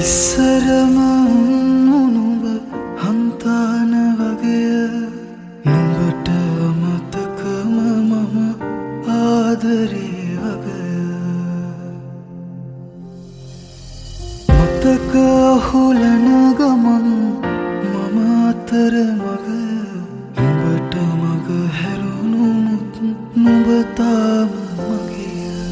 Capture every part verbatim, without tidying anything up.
ඉස්සරම නුඹ හන්තාන වගේ නුඹට අමතකම මම ආදරේ වගේ මතක හුලන ගමන් මම අතර මග නුඹට මග හැරුණුමුත් නුඹ තාම මගේ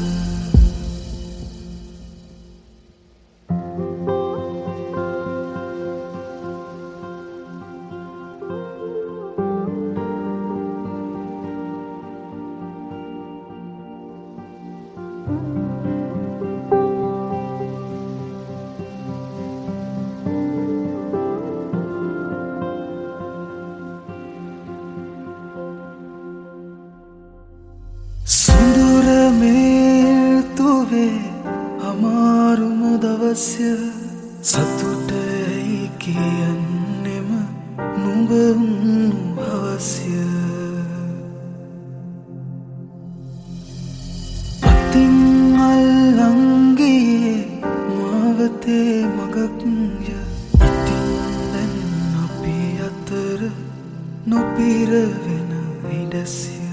සුඳුර මේතුවේ අමාරුම දවස්ය සතුටයි කියන්නෙම නුඹ වුණු හවස්ය අතින් අල්ලංගියේ මාවතේ මගක්ය ඉතින් දැන් අපි අතර නොපිරවෙන ඉඩසිය